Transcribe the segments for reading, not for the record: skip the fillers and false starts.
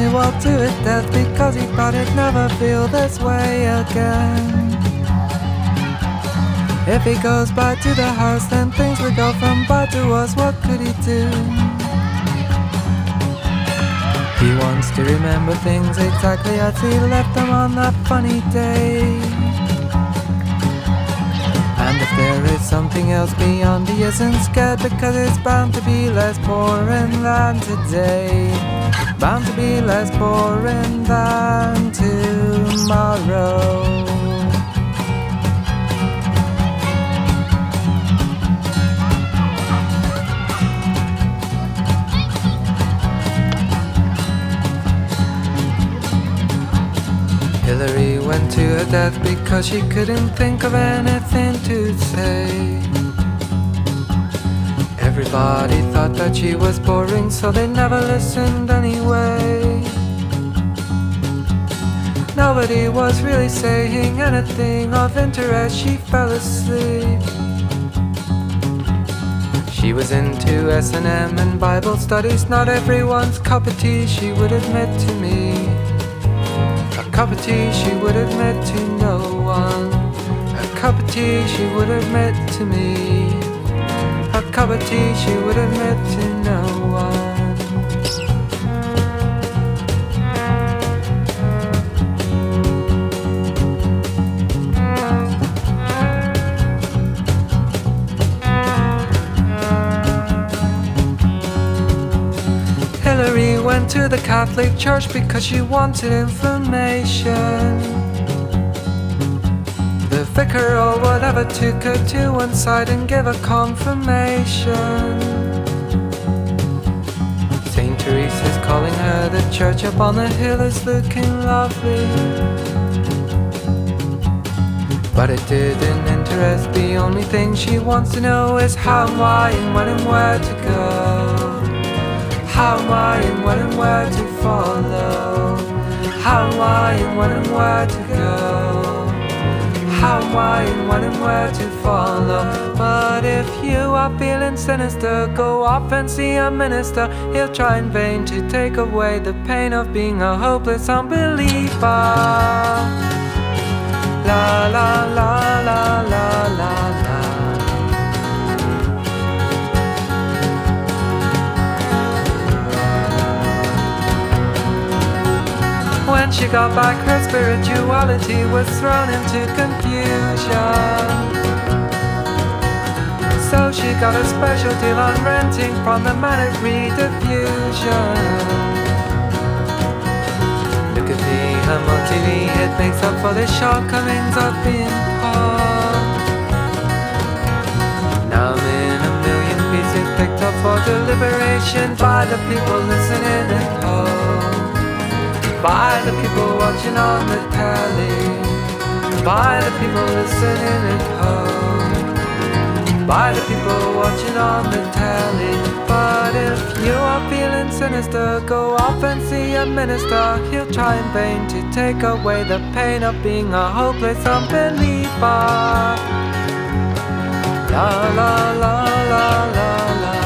he walked to his death because he thought he'd never feel this way again. If he goes back to the house, then things would go from bad to worse. What could he do? He wants to remember things exactly as he left them on that funny day. And if there is something else beyond, he isn't scared, because it's bound to be less boring than today. Bound to be less boring than tomorrow. Hillary went to her death because she couldn't think of anything to say. Everybody thought that she was boring, so they never listened anyway. Nobody was really saying anything of interest. She fell asleep. She was into S&M and Bible studies, not everyone's cup of tea, she would admit to me. A cup of tea she would admit to no one. A cup of tea she would admit to me. A cup of tea she would admit to no one. Hillary went to the Catholic Church because she wanted information. The vicar or whatever took her to one side and gave her confirmation. Saint Teresa's calling her, the church up on the hill is looking lovely. But it didn't interest, the only thing she wants to know is how and why and when and where to go. How and why and when and where to follow. How and why and when and where to go. How and why and when and where to follow. But if you are feeling sinister, go off and see a minister. He'll try in vain to take away the pain of being a hopeless unbeliever. La la la la la la la. When she got back, her spirituality was thrown into confusion. So she got a special deal on renting from the man at Rediffusion. Look at me, I'm on TV, it makes up for the shortcomings of being poor. Now I'm in a million pieces picked up for deliberation by the people listening at home. By the people watching on the telly. By the people listening at home. By the people watching on the telly. But if you are feeling sinister, go off and see a minister. He'll try in vain to take away the pain of being a hopeless unbeliever. La la la la la la.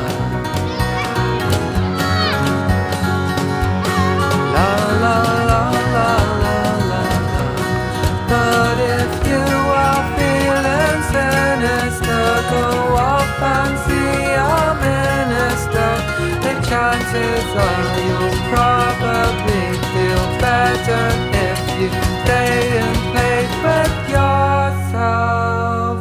La la la la la. But if you are feeling sinister, go off and see a minister. The chances are you'll probably feel better if you stay in place with yourself.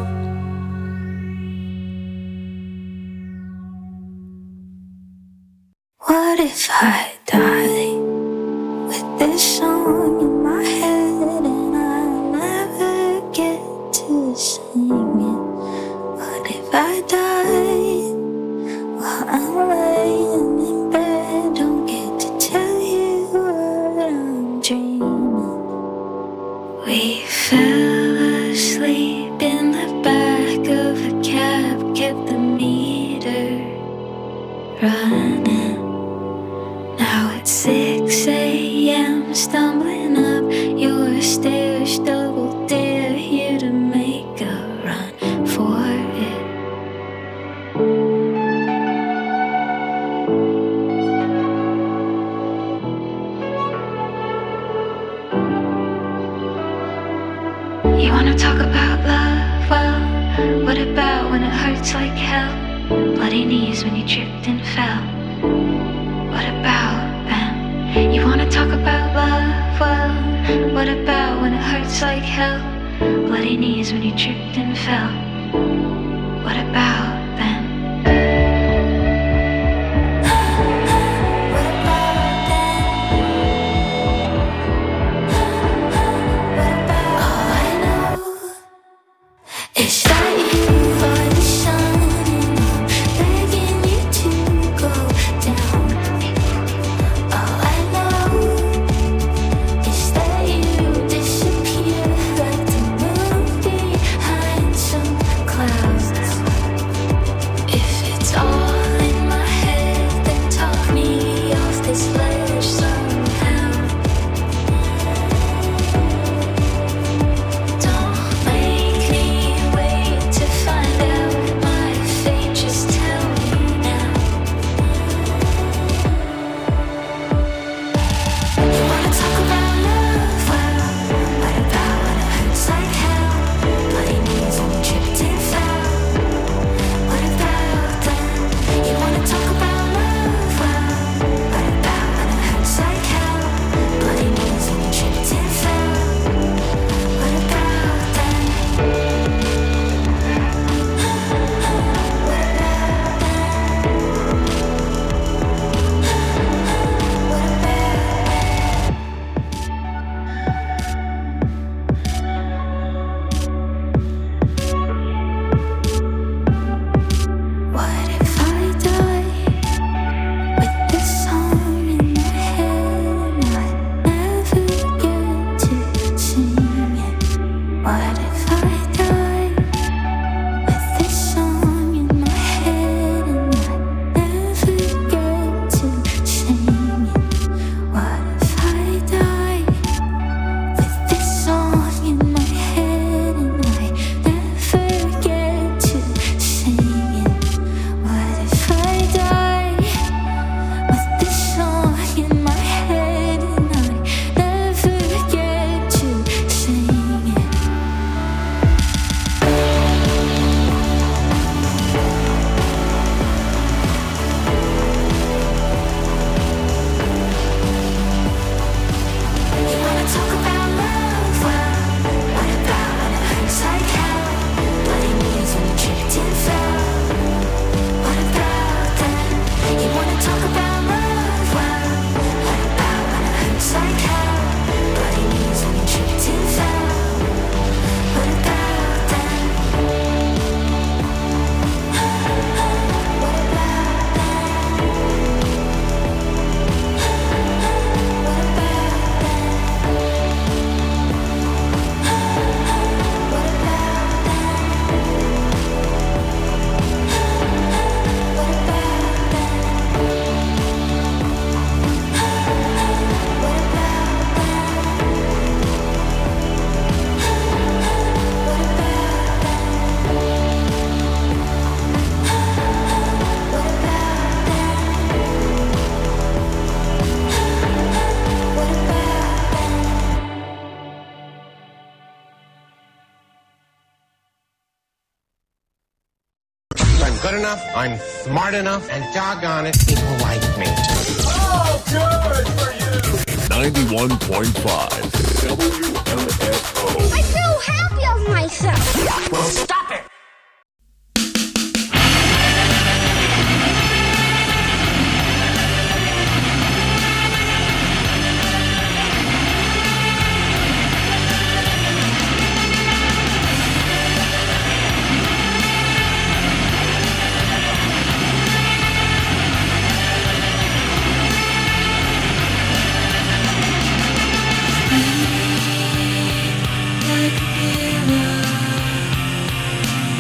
What if I die with this song in my head and I never get to sing it? What if I die while I'm laying in bed? Don't get to tell you what I'm dreaming. We fell asleep in the back of a cab, kept the meter running. Now it's 6 a.m. stumbling up your stairs, double dare you to make a run. knees when you tripped and fell? What about them? You wanna talk about love? Well, what about when it hurts like hell? Bloody knees when you tripped and fell. What about them? good enough, I'm smart enough, and doggone it, people like me. Oh, good for you! 91.5 WMFO. I feel happy of myself. Well, stop it! Like a mirror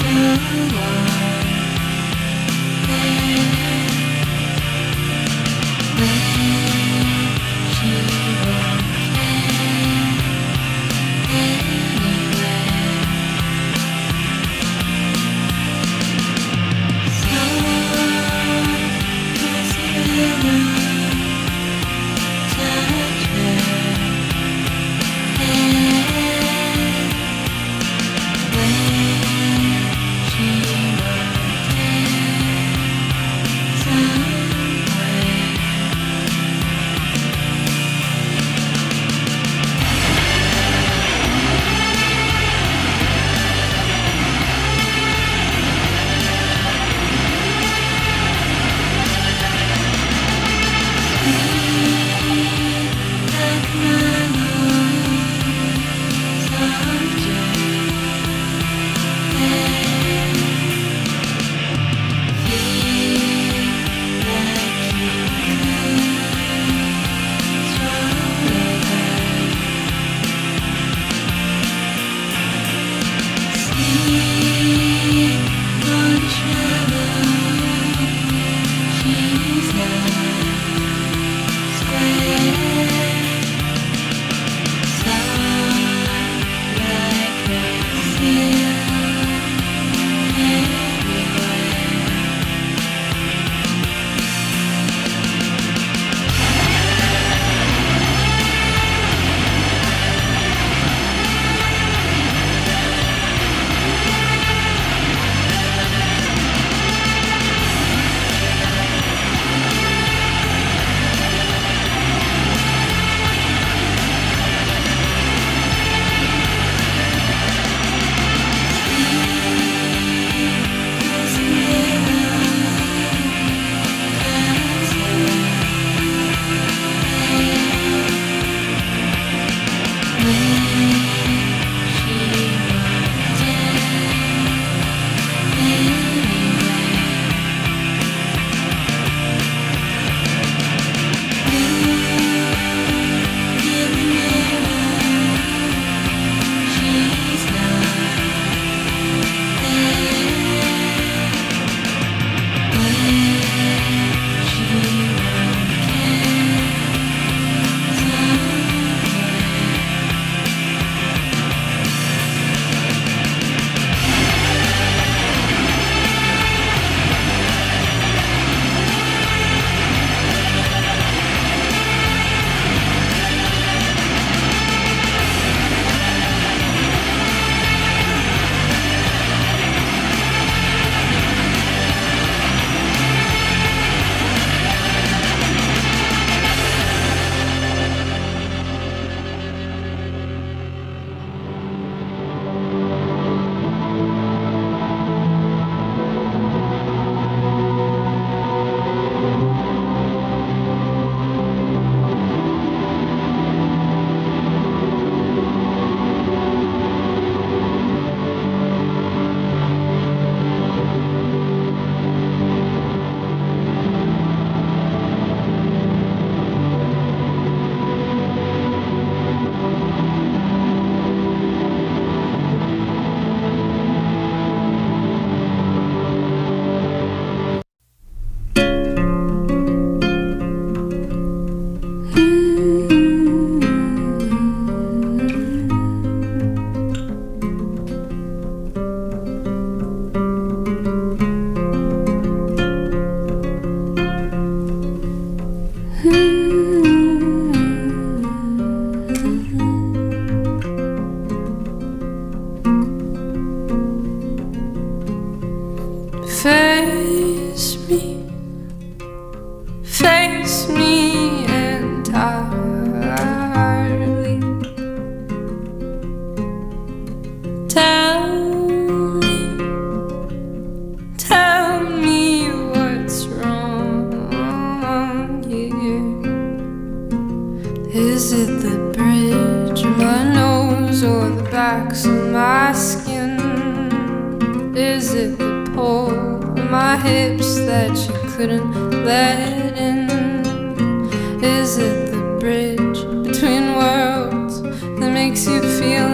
Is it the pull in my hips that you couldn't let in? Is it the bridge between worlds that makes you feel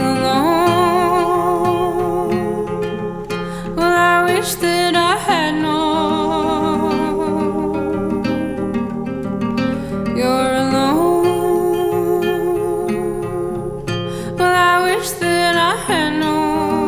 alone? Well, I wish that I had known you're alone. Well, I wish that I had known.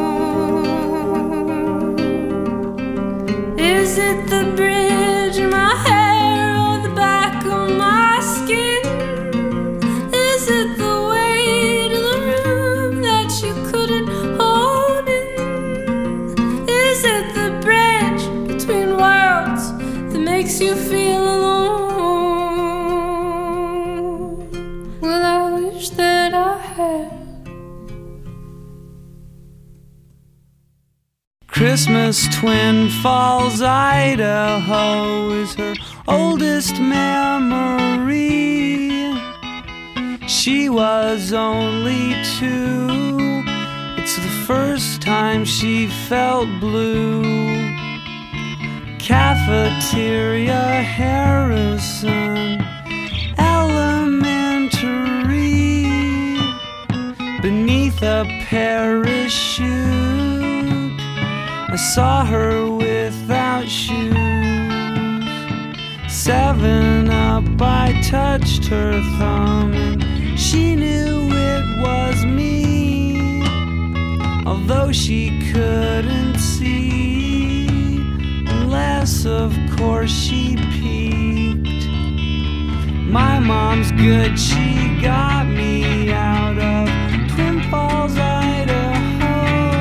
Is it the bridge in my hair or the back of my skin? Is it the weight of the room that you couldn't hold in? Is it the bridge between worlds that makes you feel alone? Well, I wish that I had. Christmas, Twin Falls, Idaho is her oldest memory. She was only 2. It's the first time she felt blue. Cafeteria, Harrison Elementary, beneath a parachute. I saw her without shoes. 7-Up, I touched her thumb and she knew it was me, although she couldn't see, unless of course she peeked. My mom's good, she got me out of Twin Falls, Idaho,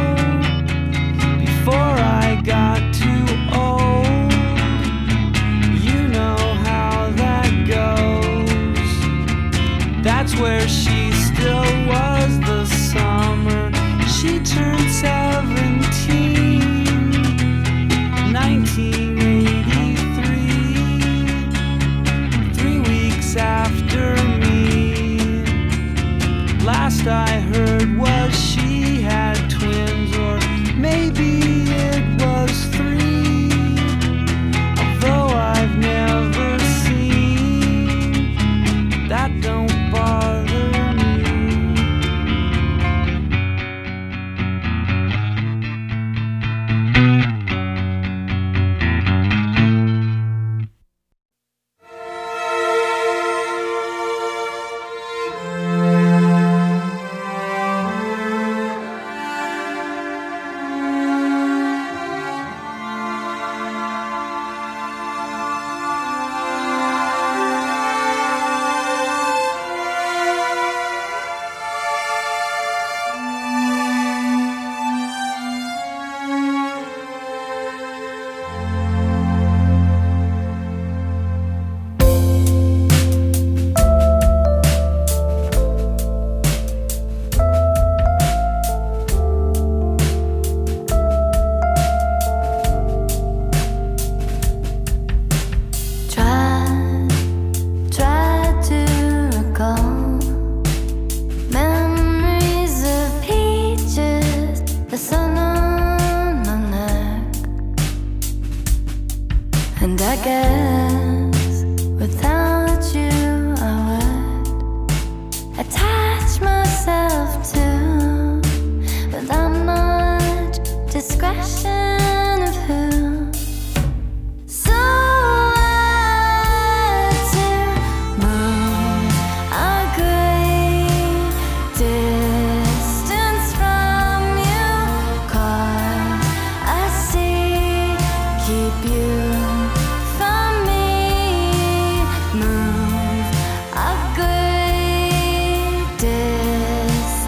before I got too old. You know how that goes. That's where she still was the summer she turned 17, 1983, 3 weeks after me. Last I heard was she had twins, or maybe it was 3, although I've never seen. That don't bother me.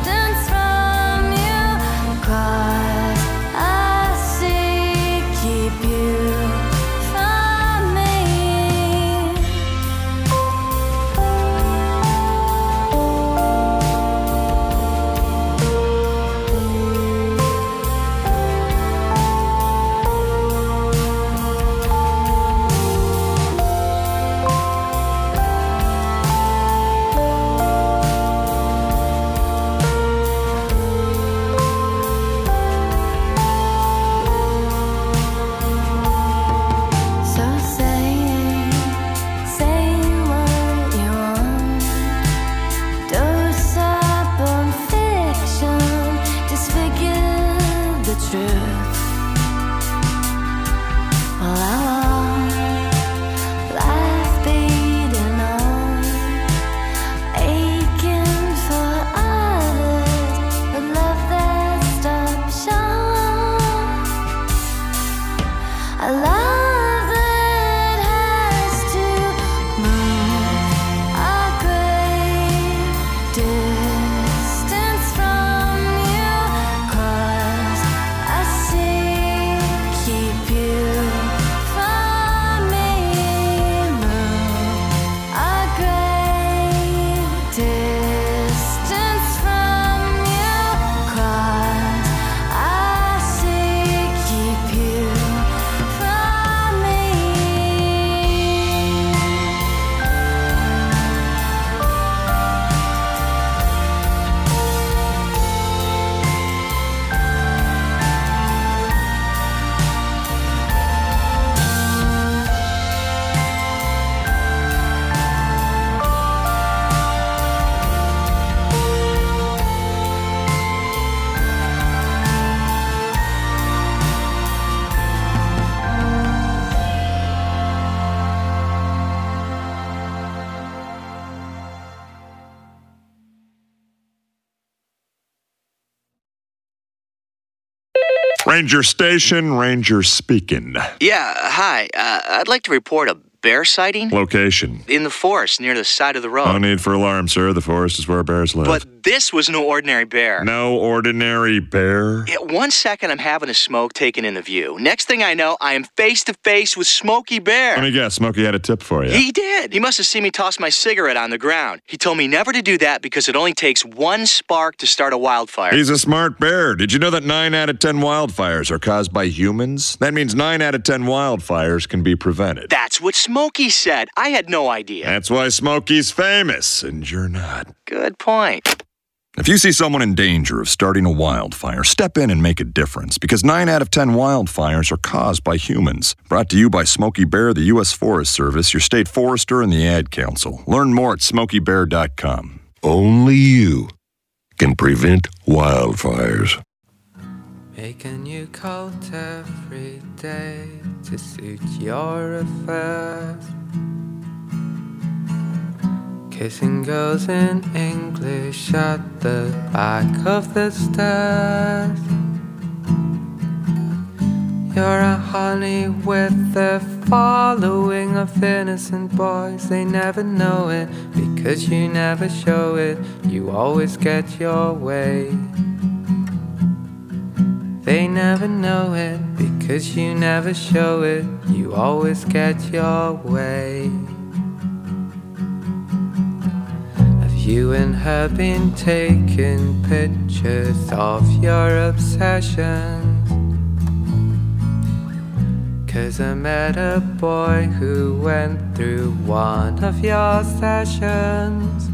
Keep truth. All I want, life beating on, aching for others, with love that stops short. A love that has to move a great distance from you, 'cause I see, keep you from me. Move a great distance from you, 'cause I see, keep you from me. Ranger Station, Ranger speaking. Yeah, hi. I'd like to report a bear sighting Location. in the forest near the side of the road. No need for alarm, sir. The forest is where bears live. But this was no ordinary bear. No ordinary bear? Yeah, 1 second I'm having a smoke taken in the view. Next thing I know, I am face to face with Smokey Bear. Let me guess, Smokey had a tip for you. He did. He must have seen me toss my cigarette on the ground. He told me never to do that because it only takes one spark to start a wildfire. He's a smart bear. Did you know that 9 out of 10 wildfires are caused by humans? That means 9 out of 10 wildfires can be prevented. That's what Smokey said. I had no idea. That's why Smokey's famous, and you're not. Good point. If you see someone in danger of starting a wildfire, step in and make a difference, because 9 out of 10 wildfires are caused by humans. Brought to you by Smokey Bear, the U.S. Forest Service, your state forester, and the Ad Council. Learn more at smokeybear.com. Only you can prevent wildfires. Make a new coat every day to suit your affairs. Kissing girls in English at the back of the stairs. You're a honey with a following of innocent boys. They never know it because you never show it. You always get your way. They never know it because you never show it. You always get your way. You and her been taking pictures of your obsessions? 'Cause I met a boy who went through one of your sessions.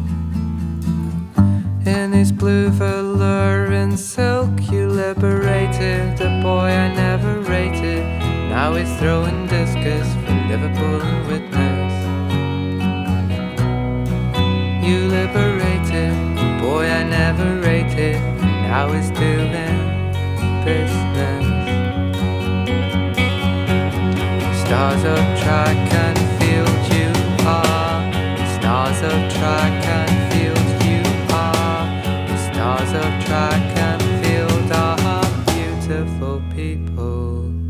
In his blue velour and silk you liberated a boy I never rated. Now he's throwing discus from Liverpool and Witness. You liberated the boy I never rated, and now he's doing business. Stars of track and field you are. The stars of track and field you are. The stars of track and field are beautiful people.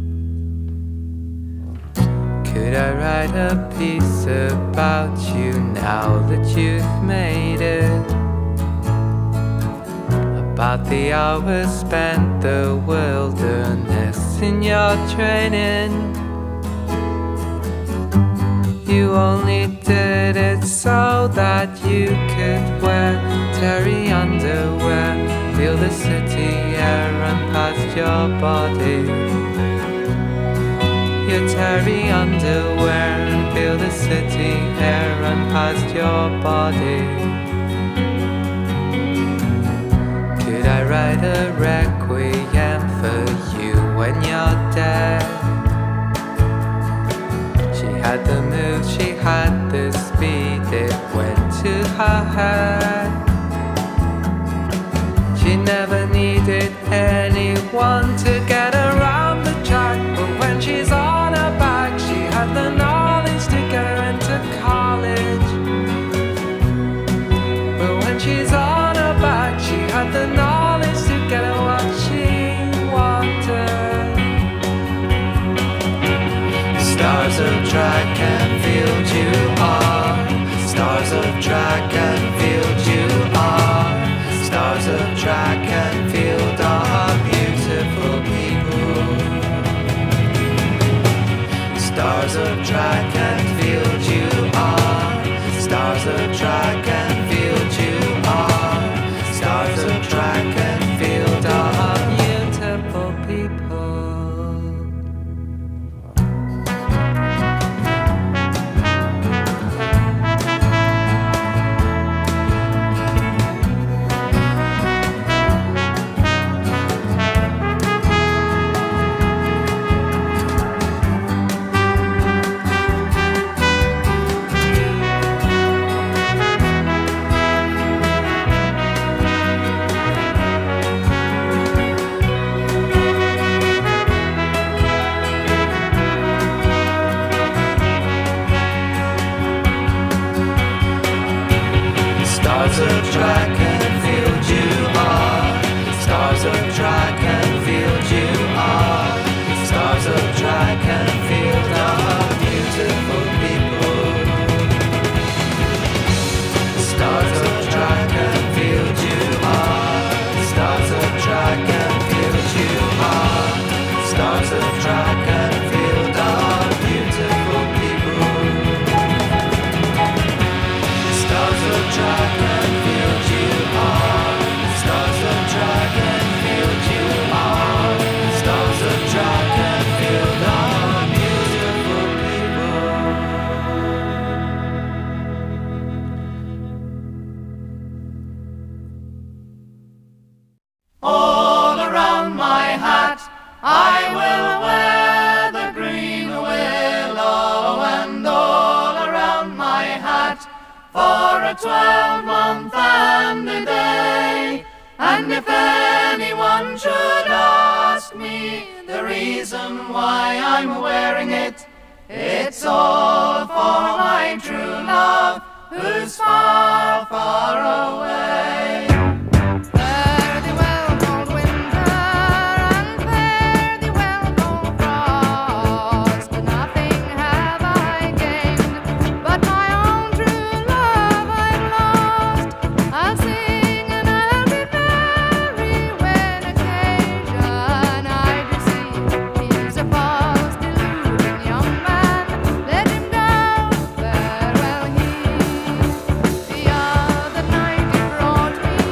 Could I write a piece about you now that you've made it? About the hours spent the wilderness in your training. You only did it so that you could wear terry underwear, feel the city air run past your body. Your terry underwear and feel the city air run past your body. Could I write a requiem for you when you're dead? She had the move, she had the speed, it went to her head. She never needed anyone to Stars of track and field you are. Stars of track and field you are. Stars of track and field are beautiful people. Stars of track and field you are. Stars of track and field you are. Stars of track and field are beautiful people. Stars of track and field you are. Stars of track and field you are. Stars of track and field are beautiful people. Stars of track and field you are. Stars of track and field you are. Stars of track and field are beautiful people. Stars of track and field you are. Stars of track and field you are. Stars of track and field are beautiful people. All around my hat I will wear the green willow, and all around my hat for a 12-month and a day. And if anyone should ask me the reason why I'm wearing it, it's all for my true love who's far, far away. Fare thee well, cold winter, and fare thee well, cold frost. Nothing have I gained, but my own true love I've lost. I'll sing and I'll be merry when occasion I do see. He's a false, deluding young man, let him down, farewell he. The other night he brought me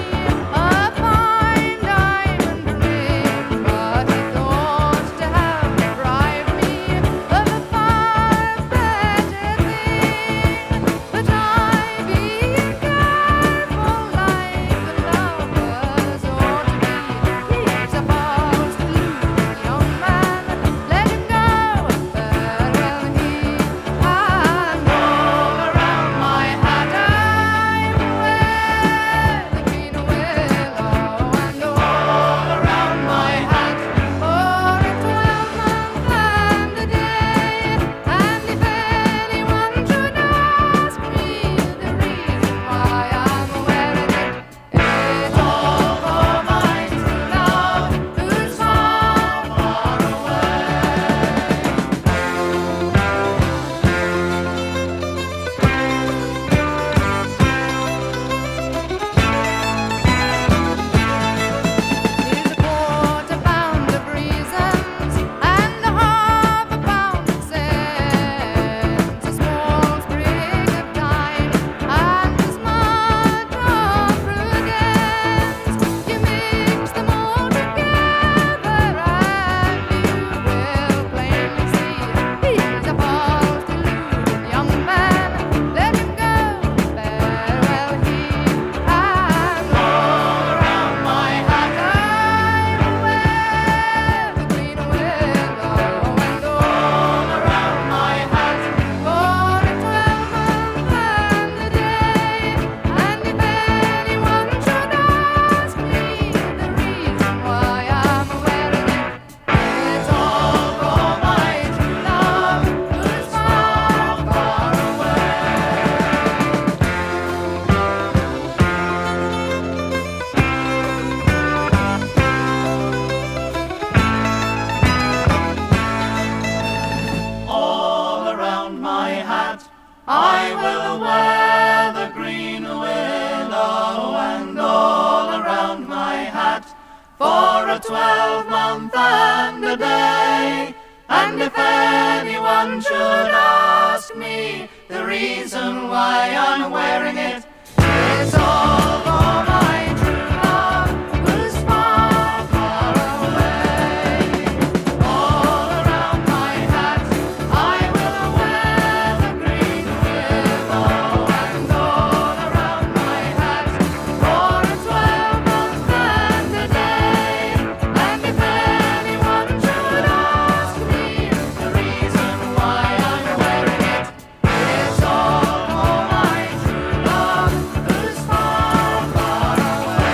a 12-month and a day. And if anyone should ask me the reason why I'm wearing it, it's all for my true love who's far, far away. All around my hat I will wear the green willow, and all around my hat for a 12-month and a day. And if anyone should ask me the reason why I'm wearing it, it's all for my true love who's far, far away.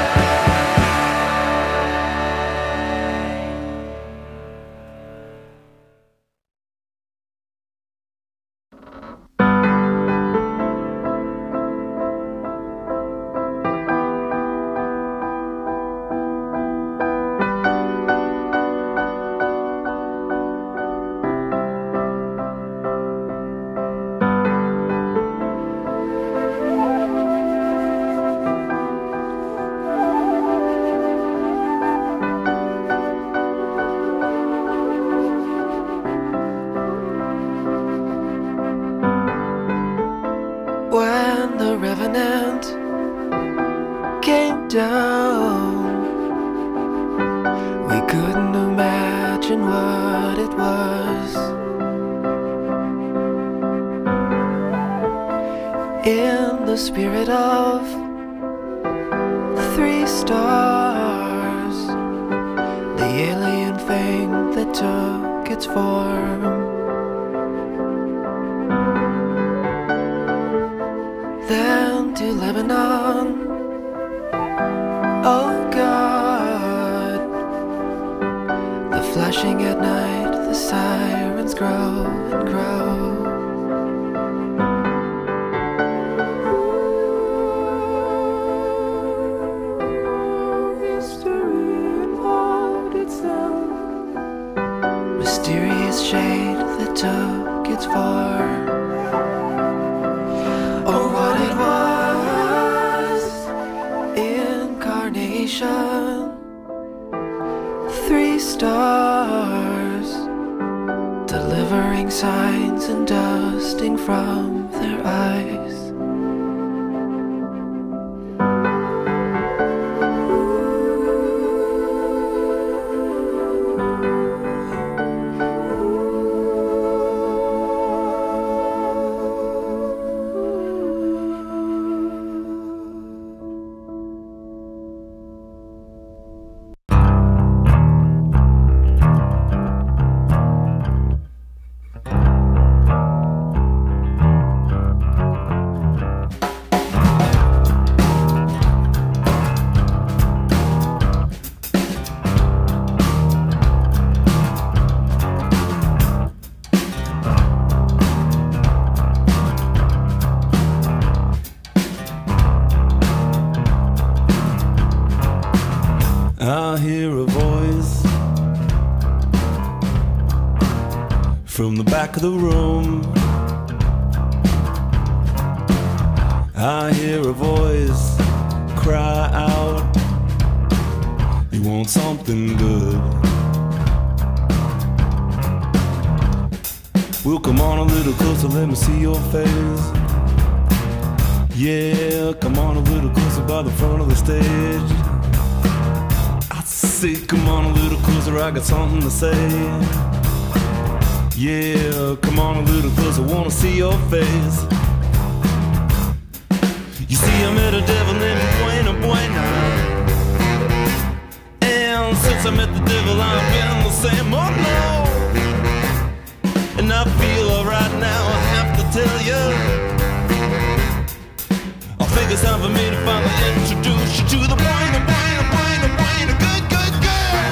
When the revenant came down, we couldn't imagine what it was. In the spirit of 3 stars, the alien thing that took its form. Then to Lebanon, oh God, the flashing at night, the sirens grow and grow. History involved itself, mysterious shade that took its form. Or what it was, incarnation, 3 stars, delivering signs and dusting from their eyes. I hear a voice from the back of the room. I hear a voice cry out, you want something good? Well, come on a little closer, let me see your face. Yeah, come on a little closer by the front of the stage. I say, come on a little closer, I got something to say. Yeah, come on a little closer, wanna see your face. You see, I met a devil named Buena Buena, and since I met the devil, I've been the same. Oh no, and I feel alright now, I have to tell you, I think it's time for me to finally introduce you to the Buena Buena Buena Buena good, good, good.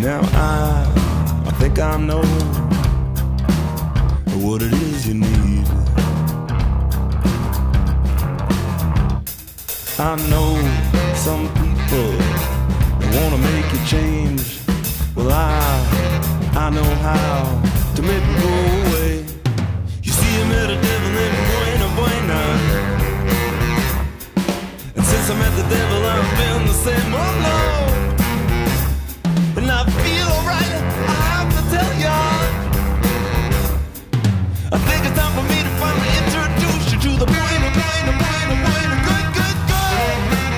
Now I think I know what it is you need. I know some people wanna make you change. Well, I know how to make it go away. You see, I met a devil in Buena Buena, and since I met the devil, I've been the same. Oh no, and I feel alright. I have to tell ya, I think it's time for me to finally introduce you to the Buena Buena Buena Buena good good good.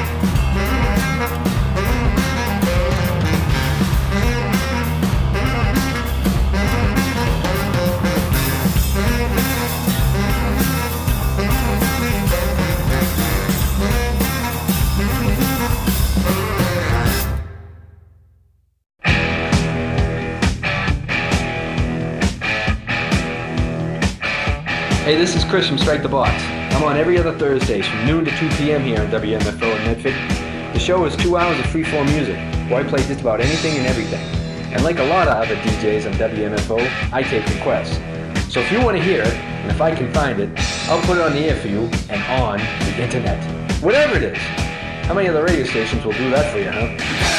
Hey, this is Chris from Strike the Box. I'm on every other Thursdays from noon to 2 p.m. here on WMFO in Medford. The show is 2 hours of freeform music, where I play just about anything and everything. And like a lot of other DJs on WMFO, I take requests. So if you want to hear it, and if I can find it, I'll put it on the air for you and on the internet. Whatever it is. How many other radio stations will do that for you, huh?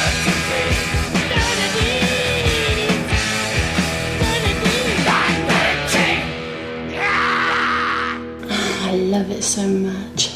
I love it so much.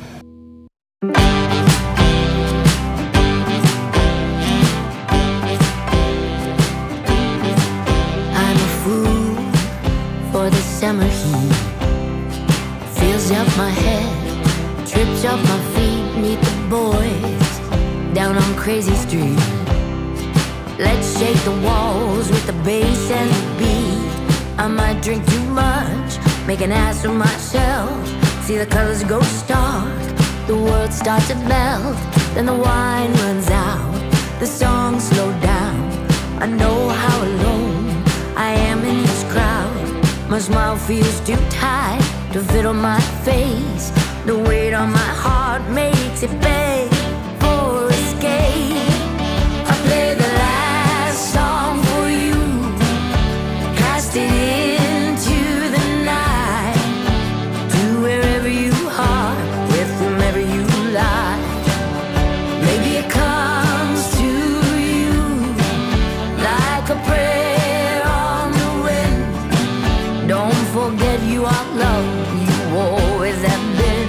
I'm a fool for the summer heat. Fills up my head, trips up my feet. Meet the boys down on Crazy Street. Let's shake the walls with the bass and the beat. I might drink too much, make an ass of myself. See the colors go stark, the world starts to melt. Then the wine runs out, the songs slow down. I know how alone I am in this crowd. My smile feels too tight to fit on my face. The weight on my heart makes it beg for escape. I play the last song for you, cast it into the night, to wherever you are, with whomever you lie. Maybe it comes to you like a prayer on the wind. Don't forget you are loved, you always have been.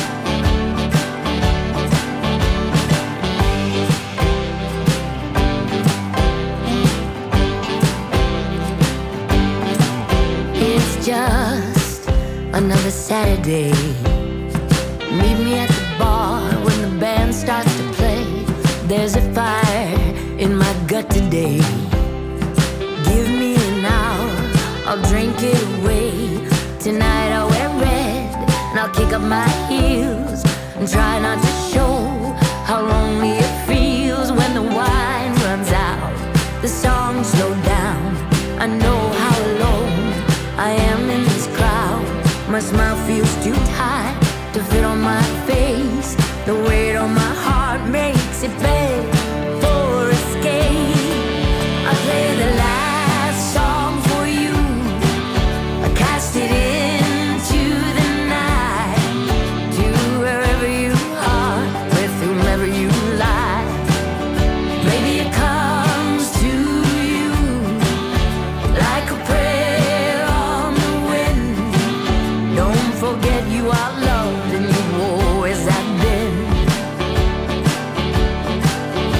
It's just another Saturday. Meet me at the bar when the band starts to play. There's a fire in my gut today. Give me an hour, I'll drink it away. Tonight I'll wear red and I'll kick up my heels and try not to show how lonely it feels when the wine runs out, the songs slow down. I know how alone I am in this crowd. My smile feels too tight to fit on my face. The weight on my heart makes it beg for escape. I play the last song for you, I cast it into the night, to wherever you are, with whomever you lie. Maybe it comes to you like a prayer on the wind. Don't forget you are loved and you always have been.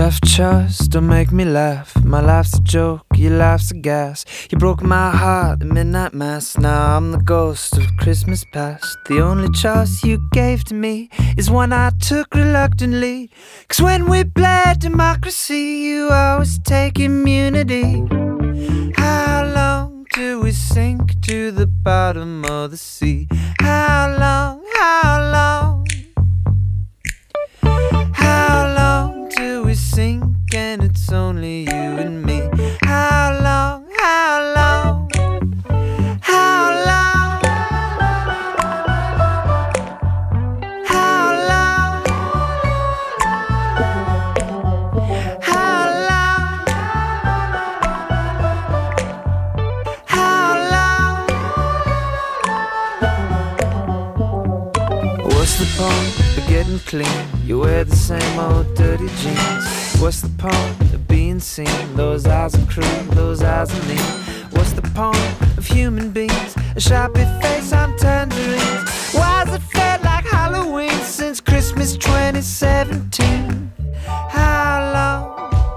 Left chest, don't make me laugh. My life's a joke, your life's a gas. You broke my heart at midnight mass. Now I'm the ghost of Christmas past. The only choice you gave to me is one I took reluctantly. 'Cause when we played democracy, you always take immunity. How long do we sink to the bottom of the sea? How long, how long? How long do we sink and it's only you and me? How long, how long? How long? How long? How long? How long? What's the point of getting clean? You wear the same old dirty jeans. What's the point of being seen? Those eyes are cruel, those eyes are mean. What's the point of human beings? A sharpie face on tangerines. Why's it felt like Halloween since Christmas 2017? How long?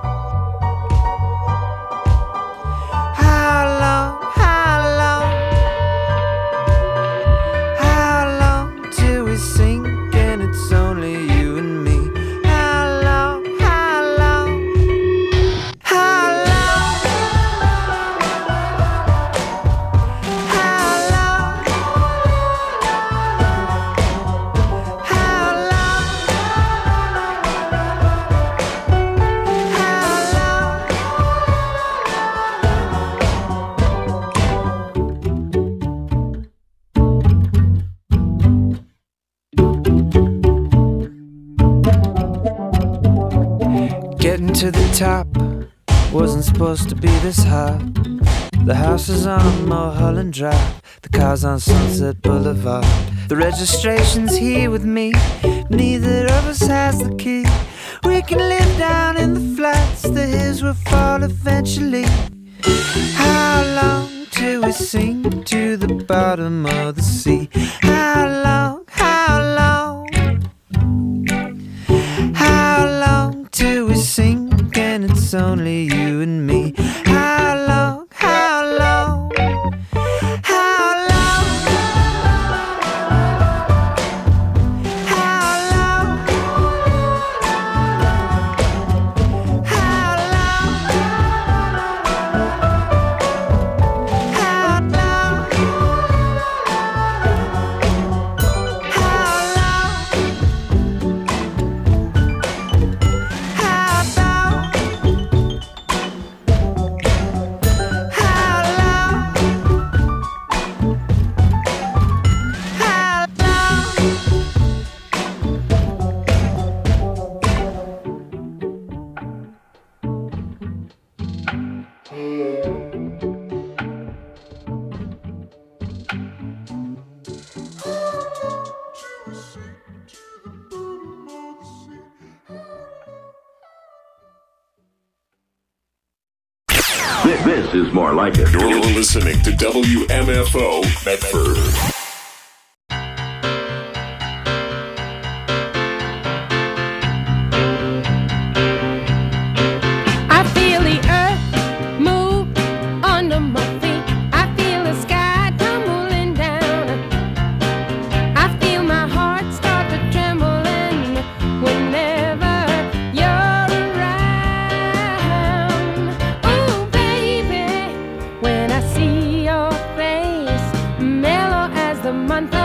How long? How long? How long till we sink and it's only you and me? How long? How long? How long? How long? How long? Getting to the top wasn't supposed to be this hard. The house is on Mulholland Drive, the car's on Sunset Boulevard. The registration's here with me, neither of us has the key. We can live down in the flats, the hills will fall eventually. How long till we sink to the bottom of the sea? How long, how long? How long till we sink and it's only you and me? How long, how long? How long? How long? How long? How long? This is more like it. You're listening to WMFO Medford. I feel the earth move under my feet. I feel the sky tumbling down. I feel my heart start to trembling whenever you're around. Oh, baby, when I see your face, mellow as the month